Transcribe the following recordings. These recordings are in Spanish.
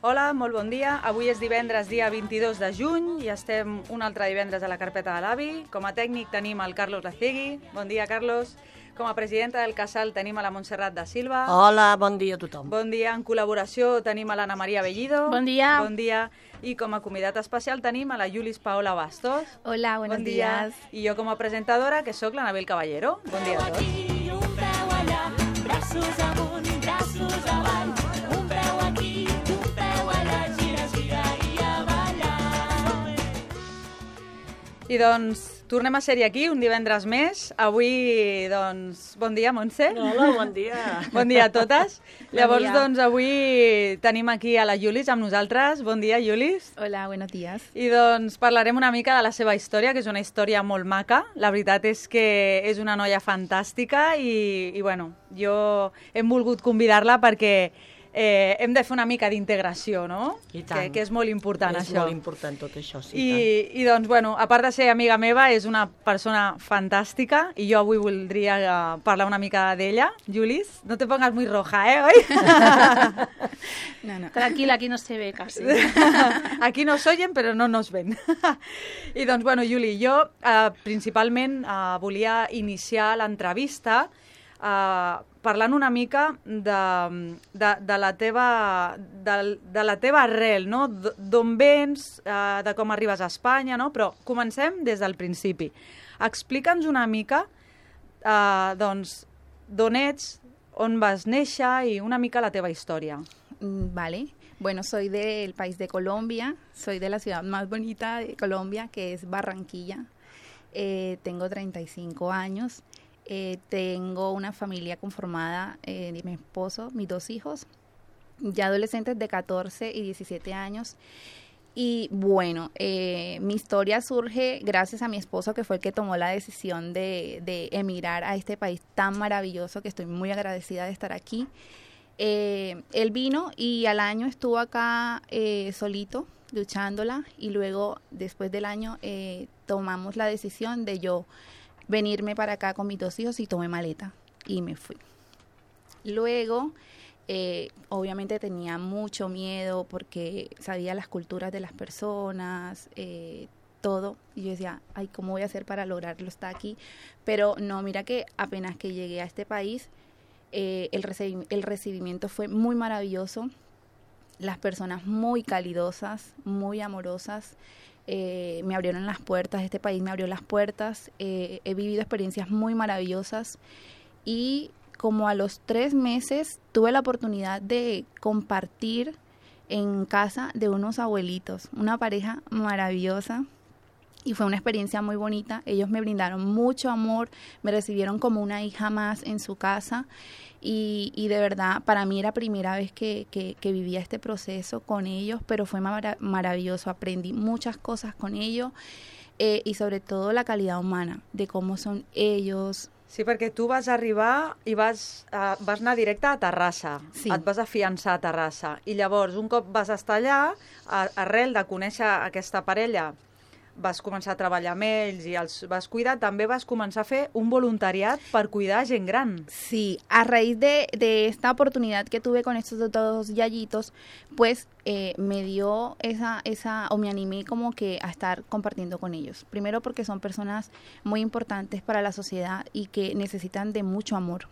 Hola, molt bon dia. Avui és divendres, dia 22 de juny, i estem un altre divendres a la carpeta de l'AVI. Com a tècnic tenim el Carlos Lacegui. Bon dia, Carlos. Com a presidenta del Casal tenim a la Montserrat da Silva. Hola, bon dia a tothom. Bon dia. En col·laboració tenim a l'Anna Maria Bellido. Bon dia. Bon dia. I com a convidat especial tenim a la Yulis Paola Bastos. Hola, buenos días. I jo com a presentadora, que sóc l'Anabel Caballero. Bon dia a tots. Un peu allà, braços amunt, braços avall, un peu aquí, un peu allà, gira, gira i a ballar. I doncs tornem a ser-hi aquí un divendres més. Avui, doncs, bon dia, Montse. Hola, bon dia. Bon dia a totes. Llavors, dia. doncs, avui tenim aquí a la Yulis amb nosaltres. Bon dia, Yulis. Hola, buenos días. I doncs parlarem una mica de la seva història, que és una història molt maca. La veritat és que és una noia fantàstica i bueno, jo hem volgut convidar-la perquè hem de fer una mica d'integració, no? I tant. Que és molt important, És això. molt important tot això, sí. I doncs, bueno, a part de ser amiga meva, és una persona fantàstica i jo avui voldria parlar una mica d'ella. Julis, no te pongas muy roja, oi? No. Tranquila, aquí no se ve casi. Aquí nos oyen, però no nos ven. I doncs, bueno, Juli, jo principalment volia iniciar l'entrevista parlant una mica de la teva arrel, no? D'on vens, de com arribes a Espanya, no? Però comencem des del principi. Explica'ns una mica, doncs, d'on ets, on vas néixer i una mica la teva història. Vale. Bueno, soy del país de Colombia, soy de la ciudad más bonita de Colombia, que es Barranquilla. Tengo 35 años. Tengo una familia conformada de mi esposo, mis 2 hijos, ya adolescentes de 14 y 17 años. Y bueno, mi historia surge gracias a mi esposo, que fue el que tomó la decisión de emigrar a este país tan maravilloso, que estoy muy agradecida de estar aquí. Él vino y al año estuvo acá solito, luchándola, y luego, después del año, tomamos la decisión de yo venirme para acá con mis 2 hijos y tomé maleta y me fui. Luego, obviamente tenía mucho miedo porque sabía las culturas de las personas, todo. Y yo decía, ay, ¿cómo voy a hacer para lograrlo estar aquí? Pero no, mira que apenas que llegué a este país, el recibimiento fue muy maravilloso. Las personas muy calidosas, muy amorosas. Me abrieron las puertas, este país me abrió las puertas, he vivido experiencias muy maravillosas y como a los 3 meses tuve la oportunidad de compartir en casa de unos abuelitos, una pareja maravillosa, y fue una experiencia muy bonita. Ellos me brindaron mucho amor, me recibieron como una hija más en su casa. Y de verdad, para mí era la primera vez que vivía este proceso con ellos, pero fue maravilloso. Aprendí muchas cosas con ellos y sobre todo la calidad humana, de cómo son ellos. Sí, perquè tu vas arribar i vas anar directe a Terrassa. Sí. Et vas afiançar a Terrassa. I llavors, un cop vas estar allà, arrel de conèixer aquesta parella, vas començar a treballar amb ells i els vas cuidar, també vas començar a fer un voluntariat per cuidar gent gran. Sí, a raíz de esta oportunidad que tuve con estos 2 yayitos, pues me dio o me animé como que a estar compartiendo con ellos. Primero porque son personas muy importantes para la sociedad y que necesitan de mucho amor.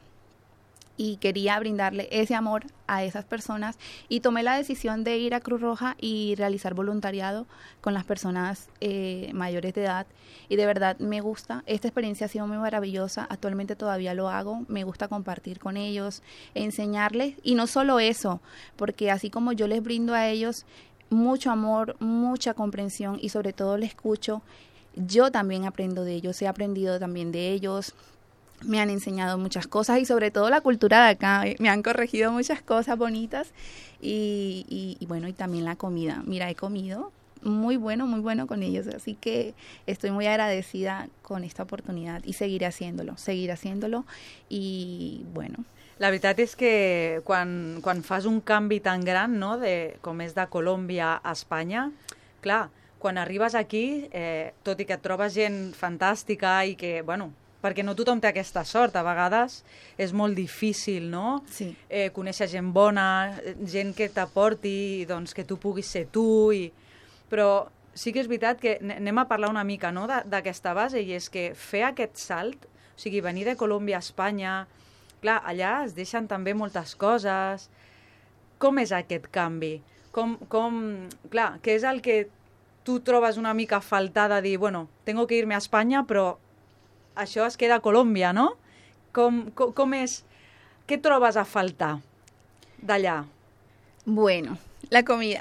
Y quería brindarle ese amor a esas personas y tomé la decisión de ir a Cruz Roja y realizar voluntariado con las personas mayores de edad, y de verdad me gusta. Esta experiencia ha sido muy maravillosa, actualmente todavía lo hago, me gusta compartir con ellos, enseñarles, y no solo eso, porque así como yo les brindo a ellos mucho amor, mucha comprensión y sobre todo les escucho, yo también aprendo de ellos, he aprendido también de ellos. Me han enseñado muchas cosas y sobre todo la cultura de acá, me han corregido muchas cosas bonitas y bueno, y también la comida. Mira, he comido muy bueno con ellos, así que estoy muy agradecida con esta oportunidad y seguiré haciéndolo y bueno. La veritat és que quan fas un canvi tan gran, no, com és de Colòmbia a Espanya, clar, quan arribes aquí, tot i que et trobes gent fantàstica i que, bueno, perquè no tothom té aquesta sort. A vegades és molt difícil, no? Sí. Conèixer gent bona, gent que t'aporti, doncs, que tu puguis ser tu. Però sí que és veritat que anem a parlar una mica, no?, d'aquesta base, i és que fer aquest salt, o sigui, venir de Colòmbia a Espanya, clar, allà es deixen també moltes coses. Com és aquest canvi? Clar, què és el que tu trobes una mica a faltar de dir, bueno, tengo que irme a Espanya, però això es queda a Colòmbia, no? Com és? Què trobes a faltar d'allà? Bueno, la comida.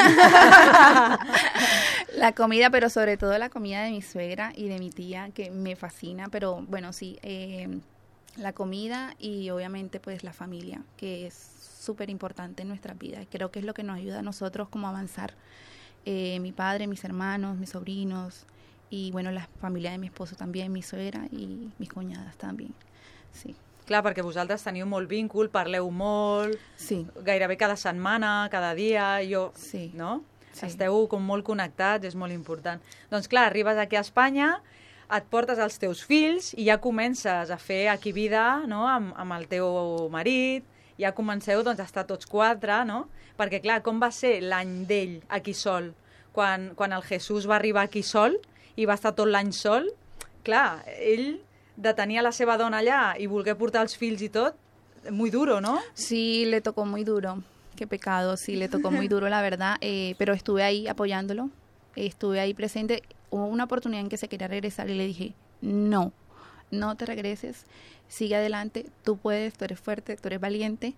La comida, pero sobre todo la comida de mi suegra y de mi tía, que me fascina, pero bueno, sí, la comida y obviamente pues la familia, que es súper importante en nuestras vidas. Creo que es lo que nos ayuda a nosotros como a avanzar. Mi padre, mis hermanos, mis sobrinos y bueno, la familia de mi esposo también, mi suegra y mis cuñadas también, sí. Clar, perquè vosaltres teniu molt víncul, parleu molt, sí, gairebé cada setmana, cada dia, sí, no? Sí. Esteu com molt connectats, és molt important. Doncs clar, arribes aquí a Espanya, et portes els teus fills i ja comences a fer aquí vida, no?, amb el teu marit, ja comenceu doncs, a estar tots quatre, no? Perquè clar, com va ser l'any d'ell aquí sol? Quan el Jesús va arribar aquí sol i va estar tot l'any sol, clar, ell de tenir a la seva dona allà y voler portar els fills i tot, muy duro, ¿no? Sí, le tocó muy duro. Qué pecado, sí, le tocó muy duro, la verdad. Pero estuve ahí apoyándolo, estuve ahí presente. Hubo una oportunidad en que se quería regresar y le dije, no te regreses, sigue adelante, tú puedes, tú eres fuerte, tú eres valiente.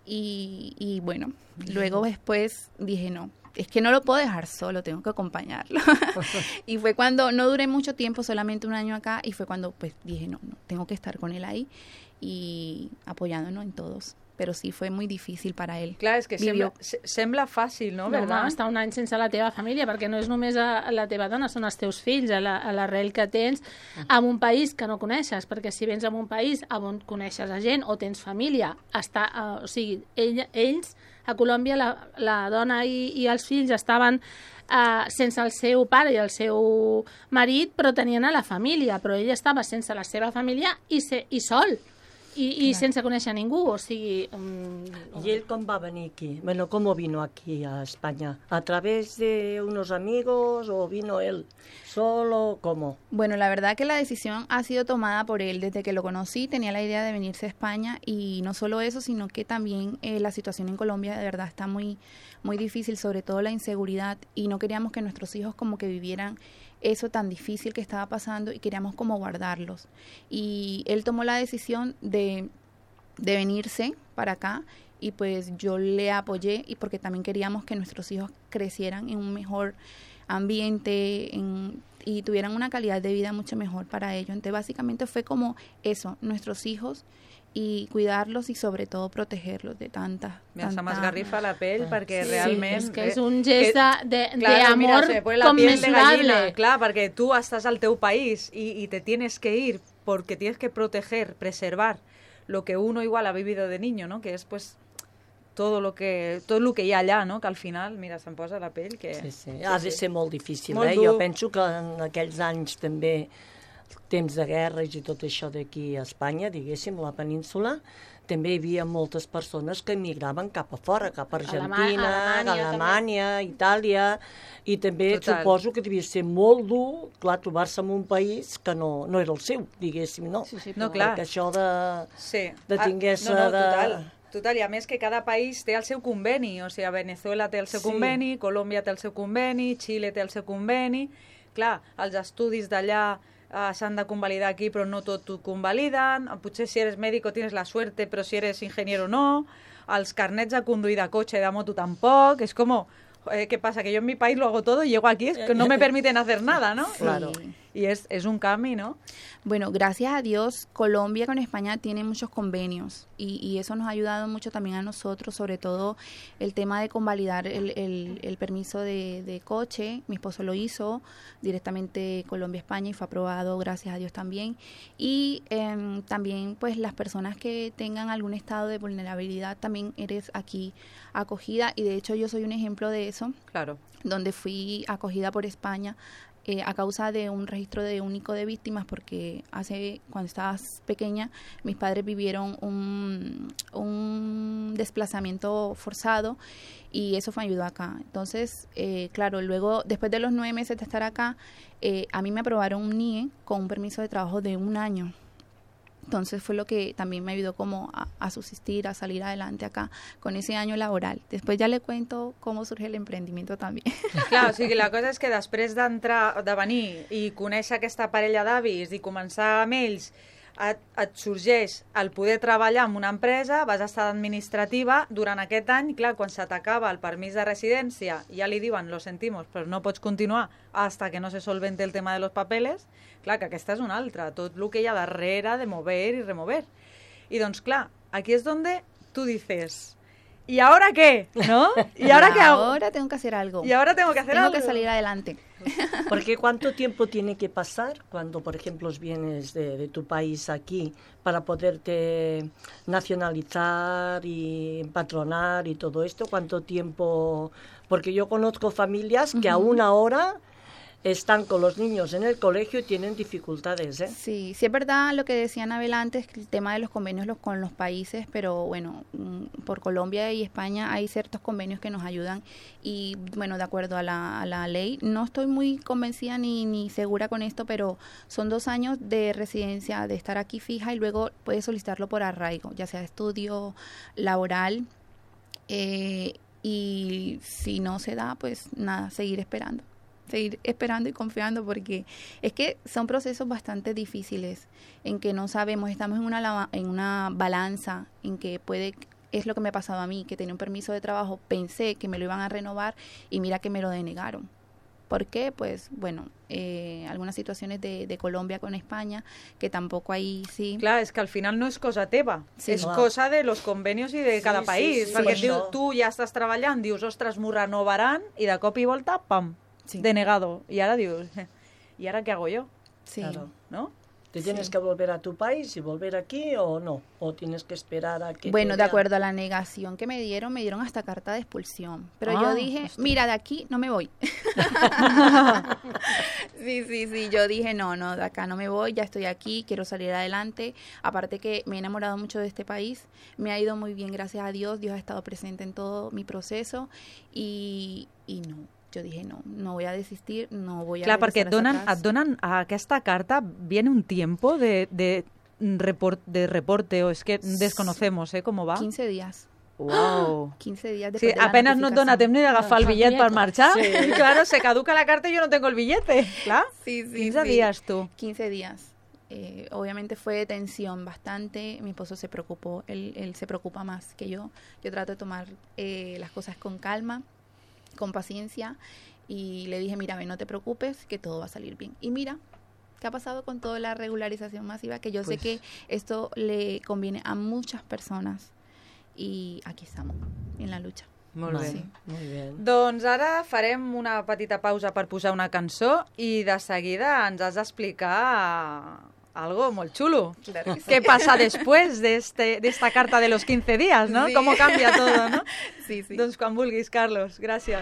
Y bueno, luego después dije, no, es que no lo puedo dejar solo, tengo que acompañarlo. Y fue cuando, no duré mucho tiempo, solamente un año acá, y fue cuando pues dije, no, tengo que estar con él ahí y apoyándonos en todos. Pero sí fue muy difícil para él. Clar, és que sembla fàcil, no? No, home, estar un any sense la teva família, perquè no és només la teva dona, són els teus fills, a l'arrel que tens en un país que no coneixes, perquè si vens en un país on coneixes a gent o tens família, o sigui, ells a Colòmbia, la dona i els fills estaven sense el seu pare i el seu marit, però tenien a la família, però ell estava sense la seva família i sol. I sense conèixer ningú, o sigui... ¿Y él cómo va a venir aquí? Bueno, ¿cómo vino aquí a España? ¿A través de unos amigos o vino él solo? ¿Cómo? Bueno, la verdad que la decisión ha sido tomada por él. Desde que lo conocí tenía la idea de venirse a España y no solo eso, sino que también la situación en Colombia de verdad está muy, muy difícil, sobre todo la inseguridad, y no queríamos que nuestros hijos como que vivieran eso tan difícil que estaba pasando y queríamos como guardarlos. Y él tomó la decisión de venirse para acá y pues yo le apoyé y porque también queríamos que nuestros hijos crecieran en un mejor ambiente y tuvieran una calidad de vida mucho mejor para ellos. Entonces básicamente fue como eso, nuestros hijos, y cuidarlos y sobre todo protegerlos de tantas... Se m'esgarrifa la pell perquè realment... Sí, és que és un gest d'amor conmensurable. Clar, perquè tu estàs al teu país y te tienes que ir porque tienes que proteger, preservar lo que uno igual ha vivido de niño, ¿no? Que es pues todo lo que hi ha allà, no? Que al final, mira, se'm posa la pell que... Sí. Ha de ser molt difícil, molt dur. Jo penso que en aquells anys també temps de guerres i tot això d'aquí a Espanya, diguéssim, la península, també hi havia moltes persones que emigraven cap a fora, cap a Argentina, Alemanya, Itàlia, i també suposo que devia ser molt dur, clar, trobar-se en un país que no era el seu, diguéssim, no? Sí, no, clar. Perquè això de tingués... Total, i a més que cada país té el seu conveni, o sigui, Venezuela té el seu conveni, Colòmbia té el seu conveni, Xile té el seu conveni, clar, els estudis d'allà s'han de convalidar aquí, però no tot ho convaliden, potser si eres médico tienes la suerte, però si eres ingeniero no, els carnets de conduir de cotxe i de moto tampoc, és com, ¿qué pasa? Que yo en mi país lo hago todo y llego aquí, es que no me permiten hacer nada, ¿no? Claro. Y es un cambio, ¿no? Bueno, gracias a Dios, Colombia con España tiene muchos convenios y eso nos ha ayudado mucho también a nosotros, sobre todo el tema de convalidar el permiso de coche. Mi esposo lo hizo directamente Colombia-España y fue aprobado, gracias a Dios también. Y también pues las personas que tengan algún estado de vulnerabilidad también eres aquí acogida y de hecho yo soy un ejemplo de eso. Claro. Donde fui acogida por España a causa de un registro de único de víctimas, porque cuando estabas pequeña, mis padres vivieron un desplazamiento forzado y eso me ayudó acá. Entonces, claro, luego, después de los 9 meses de estar acá, a mí me aprobaron un NIE con un permiso de trabajo de 1 año. Entonces fue lo que también me ayudó como a subsistir, a salir adelante acá con ese año laboral. Després ja le cuento cómo surge el emprendimiento també. Clar, o sigui, la cosa és que després de venir i conèixer aquesta parella d'avis i començar amb ells, et sorgeix el poder treballar en una empresa, vas estar d'administrativa durant aquest any, clar, quan se t'acaba el permís de residència, ja li diuen, lo sentimos, però no pots continuar hasta que no se solvente el tema de los papeles. Clar, que aquesta és una altra, tot el que hi ha darrere de mover i remover. I doncs, clar, aquí és donde tú dices, ¿y ahora qué? ¿No? ¿Y ahora qué hago? Ahora tengo que hacer algo. Y ahora tengo que hacer algo. Tengo que salir adelante. Porque ¿cuánto tiempo tiene que pasar cuando, por ejemplo, vienes de tu país aquí para poderte nacionalizar y empadronar y todo esto? ¿Cuánto tiempo? Porque yo conozco familias que aún ahora están con los niños en el colegio y tienen dificultades, ¿eh? Sí, sí es verdad lo que decía Anabel antes, que el tema de los convenios con los países, pero bueno, por Colombia y España hay ciertos convenios que nos ayudan y bueno, de acuerdo a la ley, no estoy muy convencida ni segura con esto, pero son 2 años de residencia, de estar aquí fija y luego puedes solicitarlo por arraigo, ya sea estudio, laboral, y si no se da, pues nada, seguir esperando y confiando, porque es que son procesos bastante difíciles en que no sabemos, estamos en una balanza en que es lo que me ha pasado a mí, que tenía un permiso de trabajo, pensé que me lo iban a renovar y mira que me lo denegaron. ¿Por qué? Pues bueno, algunas situaciones de Colombia con España, que tampoco ahí sí... Clar, és que al final no és cosa teva, Sí, és clar. cosa de los convenios i de cada país, sí, perquè sí. tu ja estàs treballant, dius, ostres, m'ho renovaran, i de cop i volta, pam, Sí. denegado. I ara dius, ¿y ahora qué hago yo? Sí. Claro. ¿No? ¿Te tienes que volver a tu país y volver aquí o no? ¿O tienes que esperar a que Bueno, te de vean? acuerdo a la negación que me dieron hasta carta de expulsión. Pero yo dije, hostia. mira, de aquí no me voy. Sí, yo dije, no, de acá no me voy, ya estoy aquí, quiero salir adelante. Aparte que me he enamorado mucho de este país, me ha ido muy bien, gracias a Dios, Dios ha estado presente en todo mi proceso y no. Jo dije, no voy a desistir, no voy a Clar, perquè regresar et donen a aquesta carta, viene un tiempo de reporte, o es que desconocemos, ¿cómo va? 15 días. Wow. 15 días Sí, después de la apenas no et dona notificación. temps ni d'agafar el billet per marxar. Sí. Claro, se caduca la carta y yo no tengo el billete. Clar, Sí, 15 días tú. 15 días. Obviamente fue tensión bastante. Mi esposo se preocupó, él se preocupa más que yo. Yo trato de tomar las cosas con calma, con paciencia, y le dije, mira, no te preocupes, que todo va a salir bien. Y mira, ¿qué ha pasado con toda la regularización masiva? Que yo sé que esto le conviene a muchas personas y aquí estamos, en la lucha. Molt bé. Sí. Muy bien. Doncs ara farem una petita pausa per posar una cançó i de seguida ens has d'explicar algo molt xulo. Claro que sí. ¿Qué pasa después de esta carta de los 15 días, no? Sí. ¿Cómo cambia todo, no? Sí. Doncs quan vulguis, Carlos. Gràcies.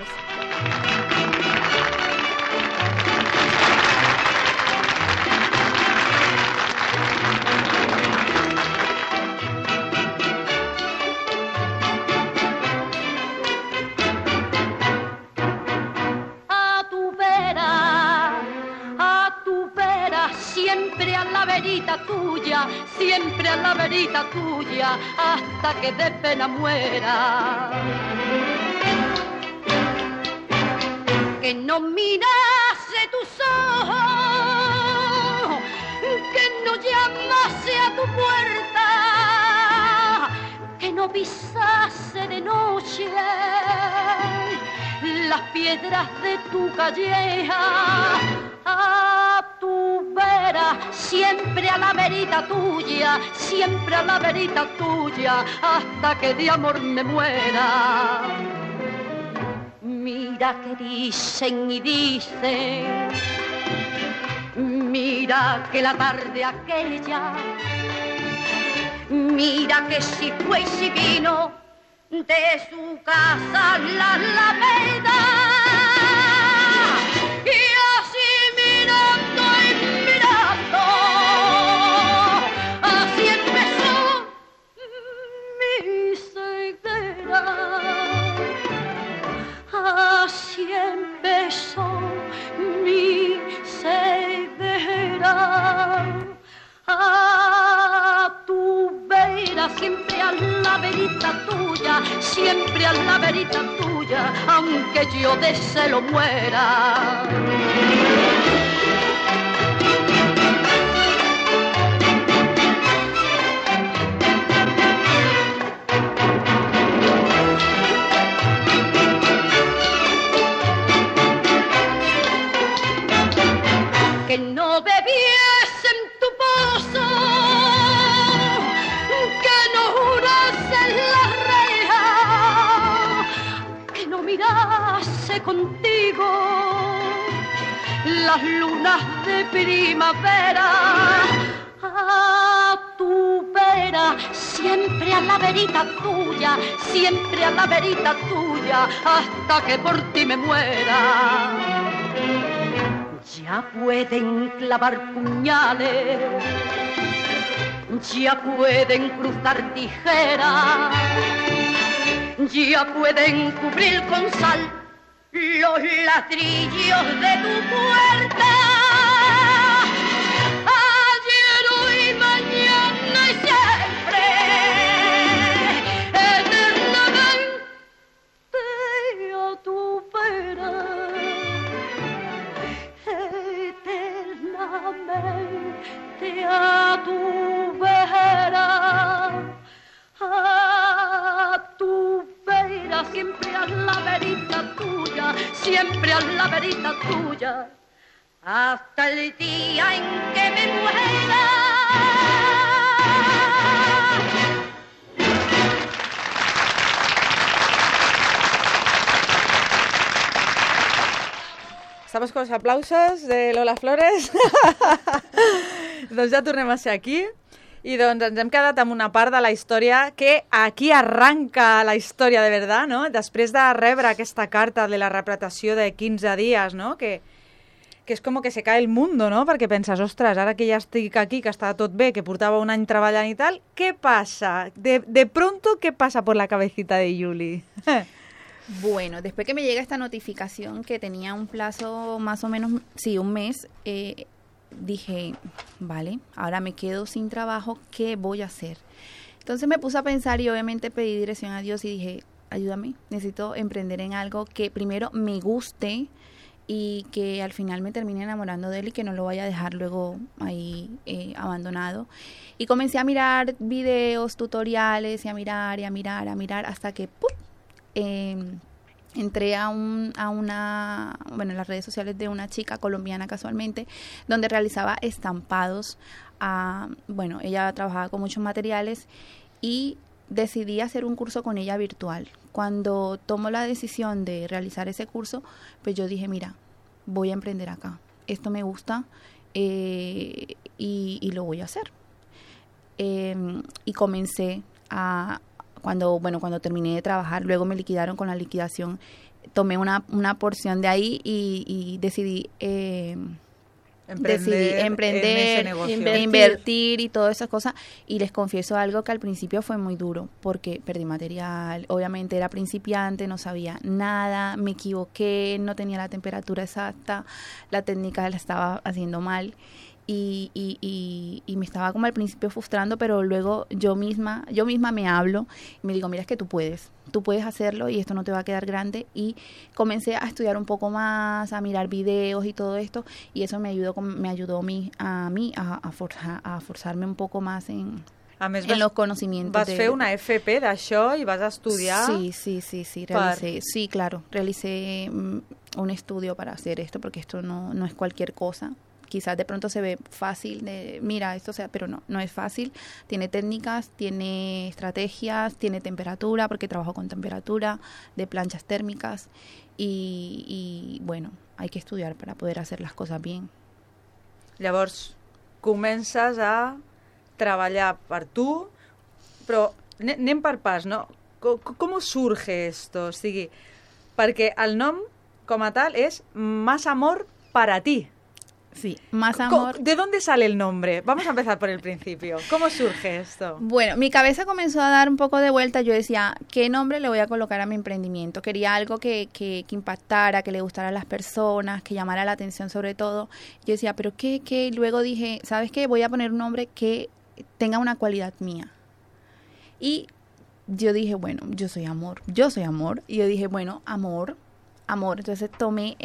A tu vera, siempre a la verita tuya, siempre a la verita tuya, hasta que de pena muera. Que no mirase tus ojos, que no llamase a tu puerta, que no pisase de noche las piedras de tu calleja. A tu vera, siempre a la verita tuya, siempre a la verita tuya, hasta que de amor me muera. Mira que dicen y dicen, mira que la tarde aquella, mira que si fue y si vino de su casa la Alameda, y así me verita tuya, siempre a la verita tuya, aunque yo de celo muera. Que no bebiese en tu pozo, que no jurase la reja, que no mirase contigo las lunas de primavera. A tu vera, siempre a la verita tuya, siempre a la verita tuya, hasta que por ti me muera. Ya pueden clavar puñales, ya pueden cruzar tijeras, ya pueden cubrir con sal los ladrillos de tu puerta. Ayer, hoy, mañana y siempre, eternamente a tu vera. Eternamente a tu vera, siempre a la verita tuya, siempre a la verita tuya, hasta el día en que me muera. Estamos con els aplausos de Lola Flores. Doncs ja tornem a ser aquí. I doncs ens hem quedat amb una part de la història que aquí arranca la història de veritat, no? Després de rebre aquesta carta de la representació de 15 dies, no? Que és com que se cae el mundo, no? Perquè penses, ostres, ara que ja estic aquí, que està tot bé, que portava un any treballant i tal, què passa? De pronto, ¿qué pasa por la cabecita de Yuli? Bueno, después que me llega esta notificación que tenía un plazo más o menos, sí, un mes, dije, vale, ahora me quedo sin trabajo, ¿qué voy a hacer? Entonces me puse a pensar y obviamente pedí dirección a Dios y dije, ayúdame, necesito emprender en algo que primero me guste y que al final me termine enamorando de él y que no lo vaya a dejar luego ahí abandonado. Y comencé a mirar videos, tutoriales y a mirar hasta que ¡pum! Entré a las redes sociales de una chica colombiana casualmente, donde realizaba estampados. Ella trabajaba con muchos materiales y decidí hacer un curso con ella virtual. Cuando tomo la decisión de realizar ese curso, pues yo dije, mira, voy a emprender acá. Esto me gusta y lo voy a hacer. Y comencé cuando terminé de trabajar, luego me liquidaron con la liquidación, tomé una porción de ahí y decidí emprender, invertir y todas esas cosas. Y les confieso algo que al principio fue muy duro, porque perdí material, obviamente era principiante, no sabía nada, me equivoqué, no tenía la temperatura exacta, la técnica la estaba haciendo mal. Y me estaba como al principio frustrando, pero luego yo misma me hablo y me digo, mira, es que tú puedes hacerlo y esto no te va a quedar grande. Y comencé a estudiar un poco más, a mirar videos y todo esto, y eso me ayudó a mí a forzarme un poco más en los conocimientos. Vas fer una FP d'això i vas estudiar? Sí, realicé. Sí, claro, realicé un estudio para hacer esto, porque esto no es cualquier cosa. Quizás de pronto se ve fácil, pero no es fácil. Tiene técnicas, tiene estrategias, tiene temperatura, porque trabajo con temperatura, de planchas térmicas y bueno, hay que estudiar para poder hacer las cosas bien. Llavors, comences a treballar per tu, però anem per pas, no? Com surge esto? O sigui, perquè el nom, com a tal, és Más amor para ti. Sí, Más amor. ¿De dónde sale el nombre? Vamos a empezar por el principio. ¿Cómo surge esto? Bueno, mi cabeza comenzó a dar un poco de vuelta. Yo decía, ¿qué nombre le voy a colocar a mi emprendimiento? Quería algo que impactara, que le gustara a las personas, que llamara la atención sobre todo. Yo decía, ¿pero qué? Y luego dije, ¿sabes qué? Voy a poner un nombre que tenga una cualidad mía. Y yo dije, bueno, yo soy amor. Y yo dije, bueno, amor. Entonces tomé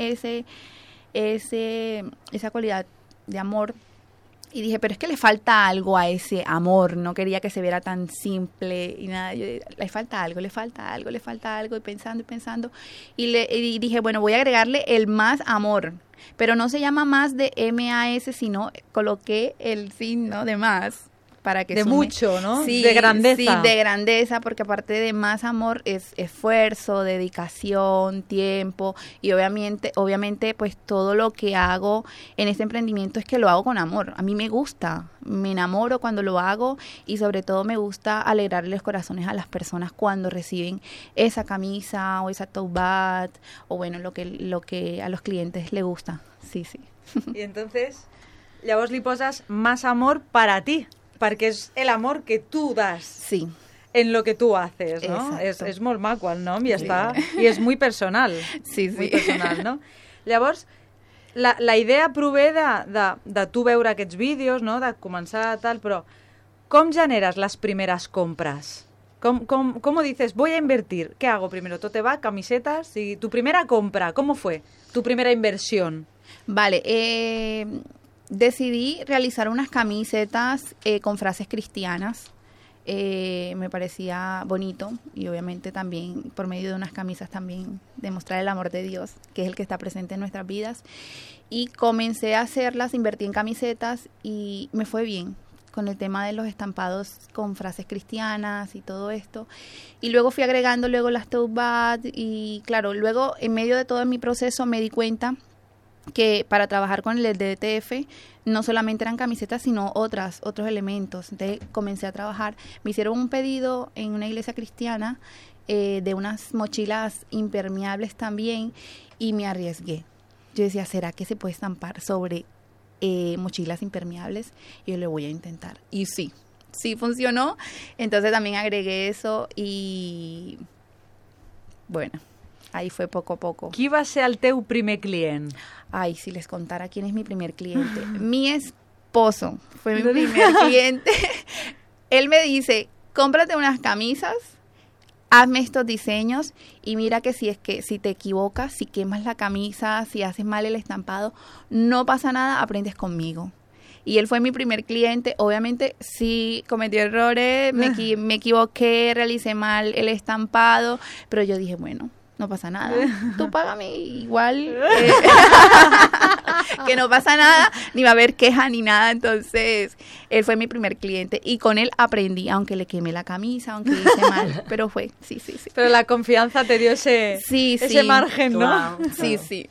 esa cualidad de amor y dije, pero es que le falta algo a ese amor. No quería que se viera tan simple y nada. Yo, le falta algo. Y pensando. Y dije, bueno, voy a agregarle el más amor. Pero no se llama más de M-A-S, sino coloqué el signo de más. Para que de sume. Mucho, ¿no? Sí, de grandeza. Sí, de grandeza, porque aparte de más amor es esfuerzo, dedicación, tiempo y obviamente pues todo lo que hago en este emprendimiento es que lo hago con amor. A mí me gusta, me enamoro cuando lo hago y sobre todo me gusta alegrarle los corazones a las personas cuando reciben esa camisa o esa tote bag o bueno, lo que a los clientes les gusta. Sí. I entonces, llavors li poses más amor para ti. Perquè és el amor que tu das sí. en lo que tú haces, ¿no? És molt maco el nom i està... I és muy personal. Sí. Muy personal, no? Llavors, la idea prové de tu veure aquests vídeos, no? De començar tal, però com generes les primeres compres? ¿Cómo dices, voy a invertir? ¿Qué hago primero? ¿Tote bag, camisetas? Y tu primera compra, ¿cómo fue? Tu primera inversión. Vale, decidí realizar unas camisetas con frases cristianas. Me parecía bonito y obviamente también por medio de unas camisas también demostrar el amor de Dios, que es el que está presente en nuestras vidas. Y comencé a hacerlas, invertí en camisetas y me fue bien con el tema de los estampados con frases cristianas y todo esto. Y luego fui agregando las tote bags y claro, luego en medio de todo mi proceso me di cuenta que para trabajar con el DTF no solamente eran camisetas, sino otros elementos. Entonces comencé a trabajar. Me hicieron un pedido en una iglesia cristiana de unas mochilas impermeables también y me arriesgué. Yo decía, ¿será que se puede estampar sobre mochilas impermeables? Yo le voy a intentar. Y sí funcionó. Entonces también agregué eso y bueno, ahí fue poco a poco. Qui va ser el teu primer client? Ay, si les contara quién es mi primer cliente. Mi esposo fue mi primer cliente. Él me dice, cómprate unas camisas, hazme estos diseños y mira que si te equivocas, si quemas la camisa, si haces mal el estampado, no pasa nada, aprendes conmigo. Y él fue mi primer cliente. Obviamente sí cometí errores, me equivoqué, realicé mal el estampado, pero yo dije, bueno, no pasa nada, tú págame igual, que no pasa nada, ni va a haber queja ni nada. Entonces, él fue mi primer cliente y con él aprendí, aunque le quemé la camisa, aunque hice mal, pero fue, sí. Pero la confianza te dio ese margen, no? Wow. Sí.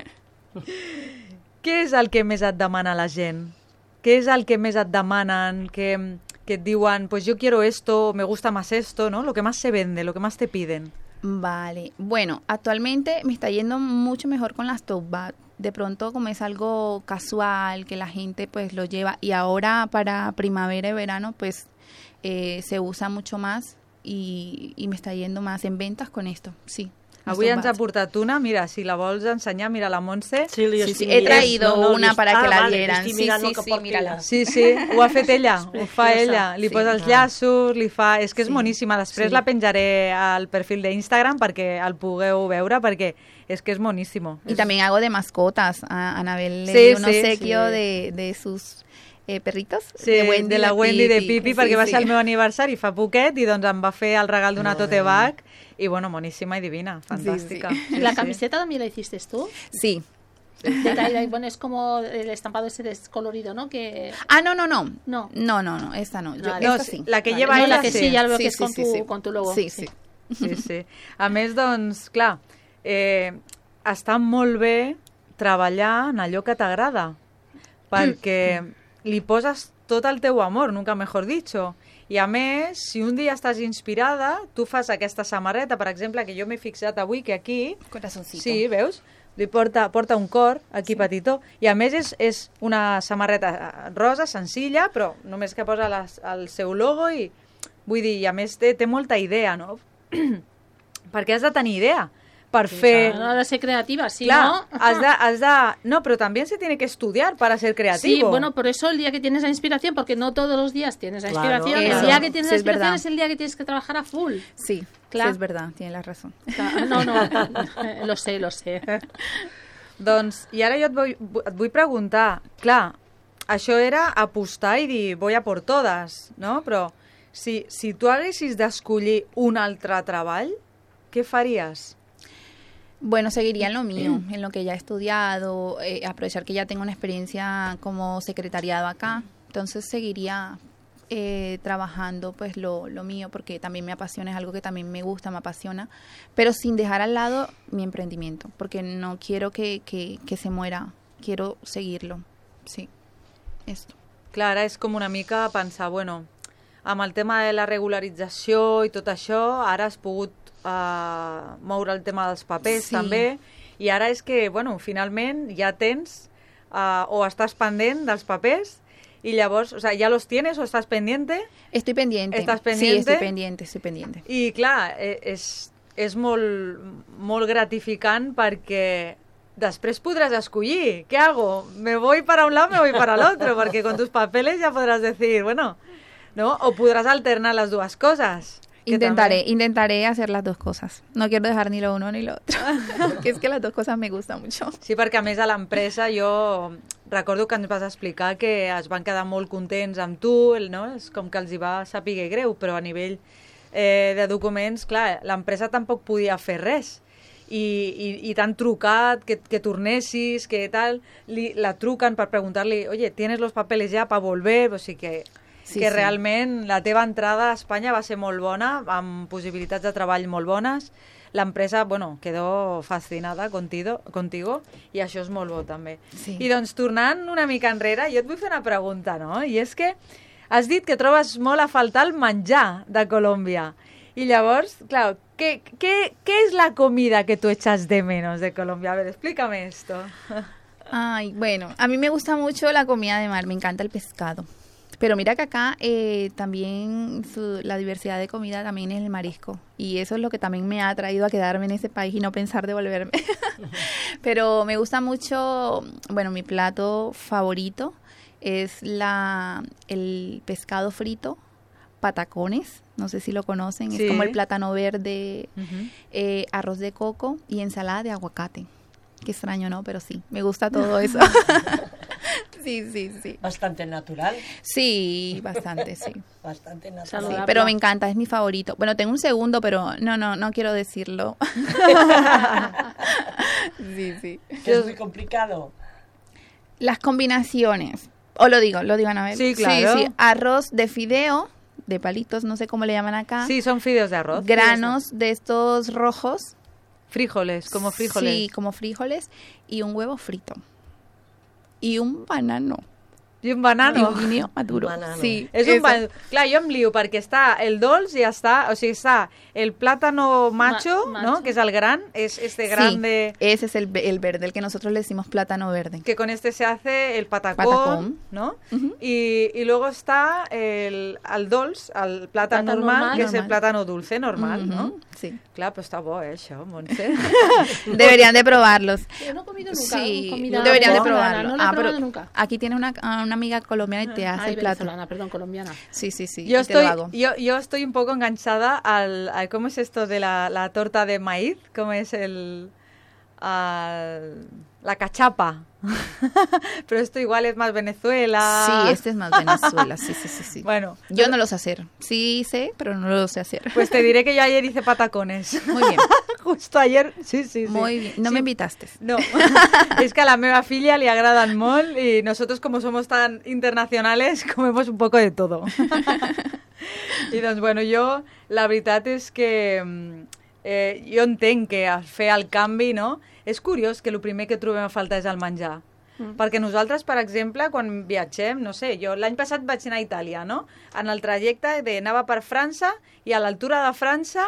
Què és el que més et demana la gent? Què és el que més et demanen, que et diuen, pues yo quiero esto, me gusta más esto, ¿no? Lo que más se vende, lo que más te piden. Vale, bueno, actualmente me está yendo mucho mejor con las tote bag. De pronto como es algo casual, que la gente pues lo lleva y ahora para primavera y verano pues se usa mucho más y me está yendo más en ventas con esto, sí. Avui ens ha portat una, mira, si la vols ensenyar, mira la Montse. Sí, he traído una para que la vieran. Sí, mírala. Sí, ho ha fet ella, ho fa ella. Li posa els llaços, li fa... És que és moníssima. Després la penjaré al perfil d'Instagram perquè el pugueu veure, perquè és que és moníssimo. Y también hago de mascotas. A Anabel le di un obsequio de sus... perritos, sí, de la Wendy i de Pipi, perquè va ser el meu aniversari fa poquet i doncs em va fer el regal d'una tote bag y bueno, monísima y divina, fantástica. Sí. ¿La camiseta también la hiciste tú? Sí. Bueno, es como el estampado ese descolorido, ¿no? Que... Ah, no, esta no. Esta sí. La que lleva ella, la que sí, ya lo que es con tu logo. Sí. A més, doncs, clar, està molt bé treballar en allò que t'agrada, perquè li poses tot el teu amor, nunca mejor dicho. I a més, si un dia estàs inspirada, tu fas aquesta samarreta, per exemple, que jo m'he fixat avui, que aquí... Corazoncito. Sí, veus? Li porta un cor aquí petitó. I a més és una samarreta rosa, senzilla, però només que posa el seu logo i... Vull dir, i a més té molta idea, no? Perquè has de tenir idea. per fer... No ha de ser creativa, si Claro, no... No, pero también se tiene que estudiar para ser creativo. Sí, bueno, por eso el día que tienes la inspiración, porque no todos los días tienes la Claro, inspiración, claro. el día que tienes Sí, la es inspiración verdad. es el día que tienes que trabajar a full. Sí, Clar. sí, es verdad, tienes la razón. No, lo sé. Doncs, i ara jo et vull preguntar, clar, això era apostar i dir voy a por todas, no? Però si tu haguessis d'escollir un altre treball, què faries? Bueno, seguiría en lo mío, en lo que ya he estudiado, aprovechar que ya tengo una experiencia como secretariado acá, entonces seguiría trabajando pues lo mío, porque también me apasiona, es algo que también me gusta, me apasiona, pero sin dejar al lado mi emprendimiento, porque no quiero que se muera, quiero seguirlo, sí, esto. Clar, ara és com una mica pensar, bueno, amb el tema de la regularització i tot això, ara has pogut moure el tema dels papers Sí. també, i ara és que, bueno, finalment ja tens o estàs pendent dels papers y llavors, o sea, ¿ya los tienes o estás pendiente? Estoy pendiente. ¿Estás Sí, pendiente? estoy pendiente. I clar, és molt gratificant perquè després podràs escollir. ¿Qué hago? ¿Me voy para un lado o me voy para el otro? Porque con tus papeles ya podrás decir, bueno, ¿no? O podrás alternar las dues coses. que Intentaré hacer las dos cosas. No quiero dejar ni lo uno ni lo otro. Porque es que las dos cosas me gustan mucho. Sí, perquè a més a l'empresa jo recordo que ens vas explicar que es van quedar molt contents amb tu, no? És com que els hi va saber greu, però a nivell de documents, clar, l'empresa tampoc podia fer res. I t'han trucat, que tornessis, que tal, la truquen per preguntar-li, oye, ¿tienes los papeles ya para volver? O sigui que... Sí, que sí. realment la teva entrada a Espanya va ser molt bona, amb possibilitats de treball molt bones. L'empresa, bueno, quedó fascinada contigo i això és molt bo també. Sí. I doncs, tornant una mica enrere, jo et vull fer una pregunta, no? I és que has dit que trobes molt a faltar el menjar de Colòmbia. I llavors, clar, ¿qué es la comida que tú echas de menos de Colombia? A ver, explícame esto. Ay, bueno, a mí me gusta mucho la comida de mar, me encanta el pescado. Pero mira que acá también la diversidad de comida también es el marisco. Y eso es lo que también me ha traído a quedarme en ese país y no pensar devolverme. Pero me gusta mucho, bueno, mi plato favorito es el pescado frito, patacones, no sé si lo conocen, Sí. es como el plátano verde, arroz de coco y ensalada de aguacate. Qué extraño, ¿no? Pero sí, me gusta todo eso. Sí. Bastante natural. Sí, bastante, sí. Bastante natural. Sí, Saludable. pero me encanta, es mi favorito. Bueno, tengo un segundo, pero no quiero decirlo. Sí. Es muy complicado. Las combinaciones, o lo digo, Anabel. Sí, claro. Sí, arroz de fideo, de palitos, no sé cómo le llaman acá. Sí, son fideos de arroz. Granos de estos rojos. Frijoles, como frijoles. Sí, como frijoles. Y un huevo frito. Y un banano. I un banano. Y un guineo maduro. Banano. Sí, És un eso. banano. Clar, jo em lio perquè està el dolç i està, o sigui, està el plátano macho, macho. ¿no? Que es el gran, es este grande, Sí, ese es el verde, el que nosotros le decimos plátano verde. que con este se hace el patacón, Patacón. ¿no? Ujú. Y luego está el dolç, el plátano Plátano normal, normal. que es el plátano dulce normal, ¿no? Ujú, sí. Clar, pues està bo, això, Montse. Deberían de probarlos. Yo no he comido nunca Sí, comida deberían de venezolana, probarlo. No lo he probado pero nunca. aquí tienes una amiga colombiana y te hace Ay, el plato. venezolana, perdón, colombiana. Sí, Yo y te lo hago. estoy un poco enganchada al ¿cómo es esto de la torta de maíz? ¿Cómo es la cachapa? Pero esto igual es más Venezuela. Sí, este es más Venezuela, sí. Bueno, Yo no lo sé hacer. Sí sé, pero no lo sé hacer. pues te diré que yo ayer hice patacones. Muy bien, Justo ayer, sí. muy bien. No Sí. me invitaste. No, es que a la meva filla le agradan molt y nosotros como somos tan internacionales comemos un poco de todo. I doncs, bueno, jo la veritat és que jo entenc que al fer el canvi, no? És curiós que el primer que trobem a faltar és el menjar. Perquè nosaltres, per exemple, quan viatgem, no sé, jo l'any passat vaig anar a Itàlia, no? En el trajecte anava per França i a l'altura de França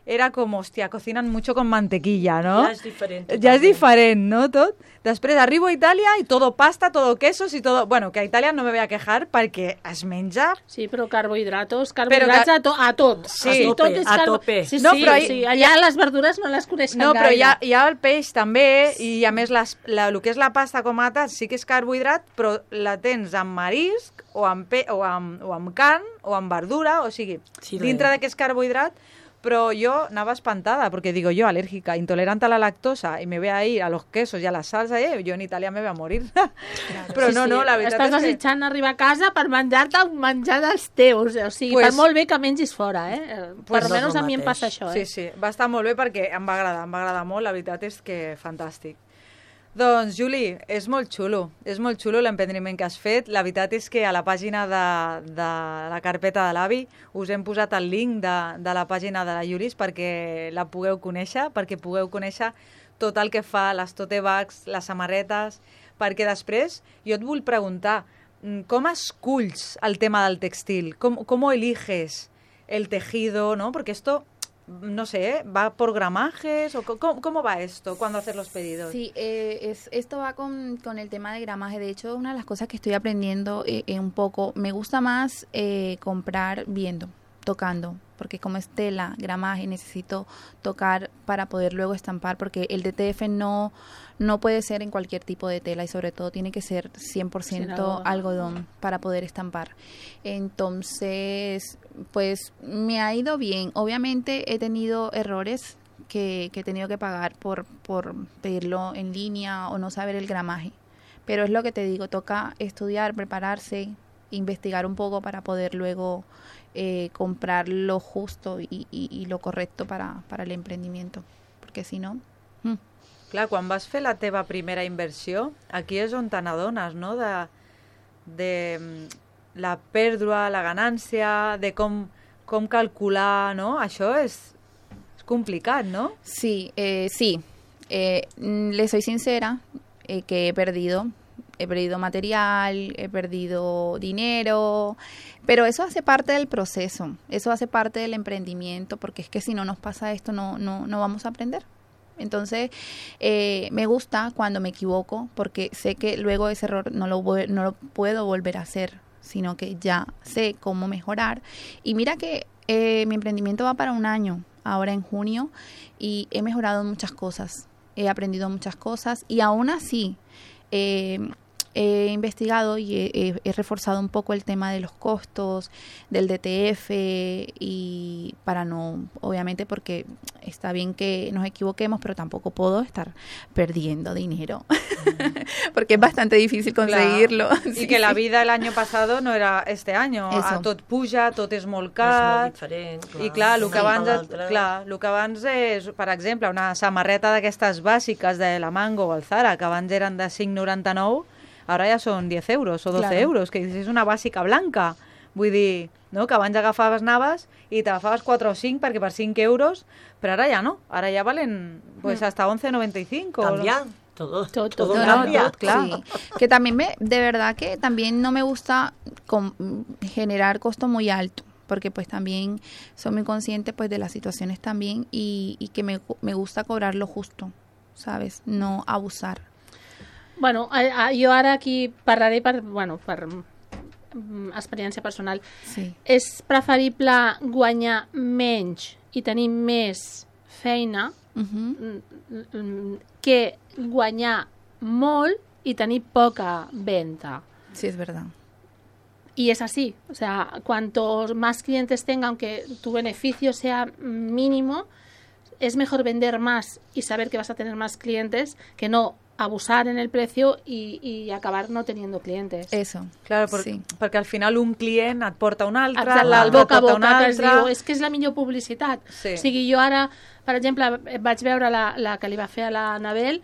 era com, hòstia, cocinan mucho con mantequilla, no? Ja és diferent. Ja és diferent, no, tot? Després arribo a Itàlia i todo pasta, todo quesos y todo... Bueno, que a Itàlia no me voy a quejar perquè es menja... Sí, però carbohidrats que... a tot. Sí, tot és a tope. Sí, No, sí, però sí, allà les verdures no les coneixen No, però gaire. hi ha el peix també, i a més el que és la pasta com a tal sí que és carbohidrat, però la tens amb marisc o amb carn o amb verdura, o sigui, Sí, dintre de que és carbohidrat, però jo anava espantada, perquè digo, yo alérgica, intolerante a la lactosa, y me voy a ir a los quesos y a la salsa, yo en Italia me voy a morir. Però Sí, no, sí, la veritat estàs és que... desitjant arribar a casa per menjar-te un menjar dels teus, o sigui, Pues- per molt bé que mengis fora, Pues per no almenys és el a mi em mateix. passa això, Sí, sí, va estar molt bé perquè em va agradar molt, la veritat és que fantàstic. Doncs, Juli, és molt xulo l'emprendiment que has fet. La veritat és que a la pàgina de la carpeta de l'avi us hem posat el link de la pàgina de la Julis perquè la pugueu conèixer, perquè pugueu conèixer tot el que fa, les tote bags, les samarretes, perquè després jo et vull preguntar, com esculls el tema del textil? ¿Cómo eliges el tejido, no? Porque esto... No sé, ¿va por gramajes? O ¿cómo va esto cuando haces los pedidos? Sí, esto va con el tema de gramaje. De hecho, una de las cosas que estoy aprendiendo un poco, me gusta más comprar viendo, tocando, porque como es tela, gramaje, necesito tocar para poder luego estampar, porque el DTF no puede ser en cualquier tipo de tela y sobre todo tiene que ser 100% algodón para poder estampar. Entonces, pues me ha ido bien. Obviamente he tenido errores que he tenido que pagar por pedirlo en línea o no saber el gramaje. Pero es lo que te digo, toca estudiar, prepararse, investigar un poco para poder luego comprar lo justo y lo correcto para el emprendimiento. Porque si no... Clar, quan vas fer la teva primera inversió, aquí és on te n'adones, no?, de la pèrdua, la ganància, de com calcular, no? Això és complicat, no? Sí, sí. Le soy sincera que he perdido material, he perdido dinero, pero eso hace parte del proceso, eso hace parte del emprendimiento, porque es que si no nos pasa esto no vamos a aprender. Entonces, me gusta cuando me equivoco, porque sé que luego ese error no lo puedo volver a hacer, sino que ya sé cómo mejorar. Y mira que mi emprendimiento va para 1 año, ahora en junio, y he mejorado muchas cosas, he aprendido muchas cosas, y aún así he investigado y he reforzado un poco el tema de los costos, del DTF, y para no, obviamente, porque está bien que nos equivoquemos, pero tampoco puedo estar perdiendo dinero, porque es bastante difícil conseguirlo. Clar. I que la vida el año pasado no era este año. Eso. Tot puja, tot és molt És car. molt diferent, clar. I clar, el que Sí. abans és, per exemple, una samarreta d'aquestes bàsiques de la Mango o el Zara, que abans eren de 5,99, ara ja són 10 euros o 12 Claro. euros, que és una bàsica blanca. Vull dir, no?, que abans agafaves naves i t'agafaves 4 o 5 perquè per 5 euros, però ara ja no, ara ja valen pues, hasta 11,95. Canvia, todo Todo, cambia. tot, clar. Sí, que también de verdad que también no me gusta generar costo muy alto, porque pues también soy muy consciente pues de las situaciones también y que me gusta cobrar lo justo, ¿sabes? No abusar. Bueno, jo ara aquí parlaré per experiència personal. Sí. És preferible guanyar menys i tenir més feina Ujú. que guanyar molt y tener poca venta. Sí, es verdad. Y es así, o sea, cuantos más clientes tenga, aunque tu beneficio sea mínimo, es mejor vender más y saber que vas a tener más clientes que no abusar en el precio y acabar no teniendo clientes. Eso. Claro, sí. perquè al final un client et porta un altre, Exacte, l'altre boca a porta un boca, que es altre... diu, és que és la millor publicitat. Sí. O sigui, jo ara, per exemple, vaig veure la que li va fer a la Anabel,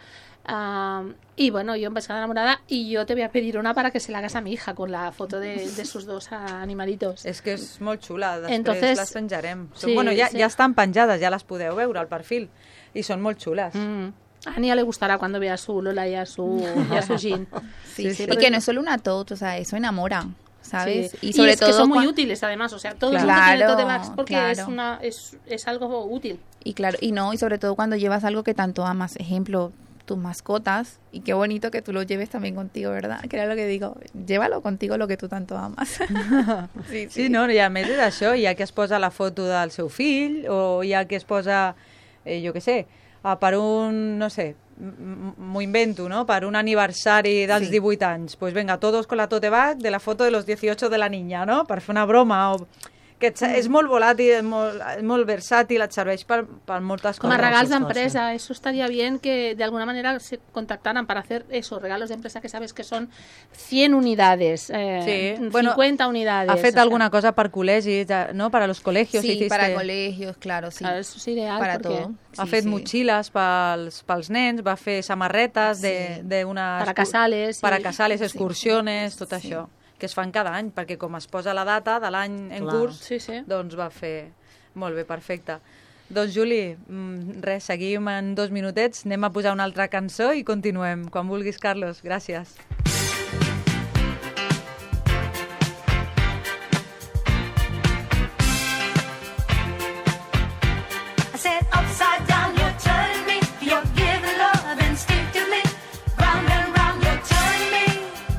y bueno, yo me quedé enamorada y yo te voy a pedir una para que se la hagas a mi hija con la foto de sus dos animalitos. És que és molt xula, després Entonces, les penjarem. sí, Bueno, ja sí. estan penjades, ja les podeu veure al perfil, i són molt xules. A Ania le gustará cuando vea a su Lola y a su Jean. Sí, Sí, y sí. que no es solo una tote, o sea, eso enamora. ¿sabes? Sí. Y sobre es todo que son muy cua- útiles, además. O sea, todos Claro, los mundo tiene tote bags porque claro. es algo útil. Y claro, y sobre todo cuando llevas algo que tanto amas, ejemplo, tus mascotas, y qué bonito que tú lo lleves también contigo, ¿verdad? Que era lo que digo, llévalo contigo lo que tú tanto amas. Sí, no, i a més és això, hi ha qui es posa la foto del seu fill, o hi ha qui es posa, jo què sé, per un, no sé, m'ho invento, ¿no? Per un aniversari dels 18 anys. Pues venga, todos con la tote bag de la foto de los 18 de la niña, ¿no? Per fer una broma, o... que és molt volàtil, és molt versàtil, et serveix per moltes coses. Como regalos de cosas. empresa, eso estaría bien que de alguna manera se contactaran para hacer eso, regalos de empresa que sabes que son 100 unidades, 50 unidades. Ha fet o sea, alguna cosa per col·legis, ¿no? Para los colegios. Sí, hiciste... para colegios, claro, sí. claro, eso es ideal Para porque todo. Ha Sí, fet sí. motxilles pels nens, va fer samarretes d'unes... para casales. para y- casales, excursiones, tot això, que es fan cada any, perquè com es posa la data de l'any en Clar. curs, Sí, sí. doncs va fer... Molt bé, perfecte. Doncs, Juli, res, seguim en 2 minutets, anem a posar una altra cançó i continuem. Quan vulguis, Carlos. Gràcies. I said upside down, you're turning me. You're giving love instinctively. Round and round, you're turning me.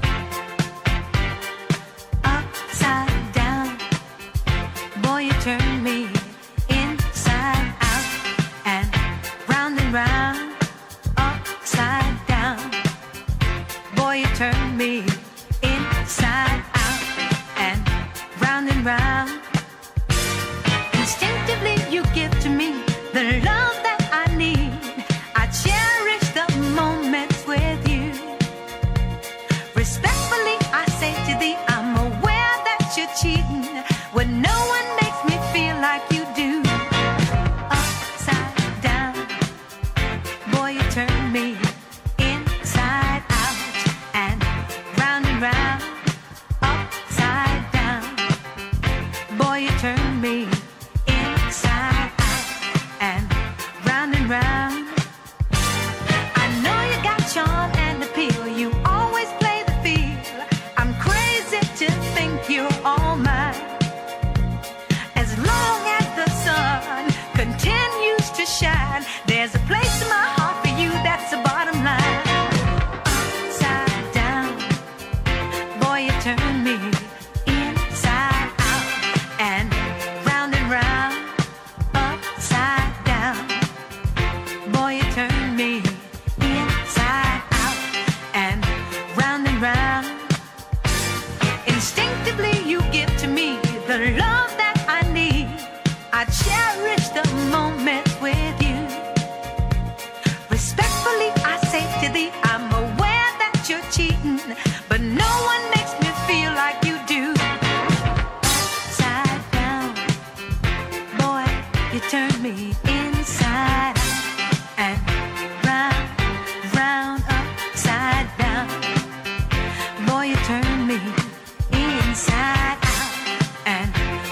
Upside down, boy, you turn me inside out and round, upside down. Boy, you turn me inside out and round. Instinctively you give to me the love that I need. I cherish the moments with you. Respectfully I say to thee, I'm aware that you're cheating when no one makes me feel like you do. Upside down, boy, you turn me inside out and round, upside down. Boy, you turn me inside out and round. I know you got charm and appeal. You always play the field. I'm crazy to think you're all mine. As long as the sun continues to shine, there's a place in my heart for you. That's the bottom line. Upside down, boy, you turn me inside out and round, upside down. Boy, you turn me inside out and round. Instinctively you give to me the love that I need. I cherish the moments with you. Respectfully I say to thee, I'm aware that you're cheating, but no one makes me feel like you do. Upside down, boy, you turn me inside out and round, upside down. Boy, you turn me inside out and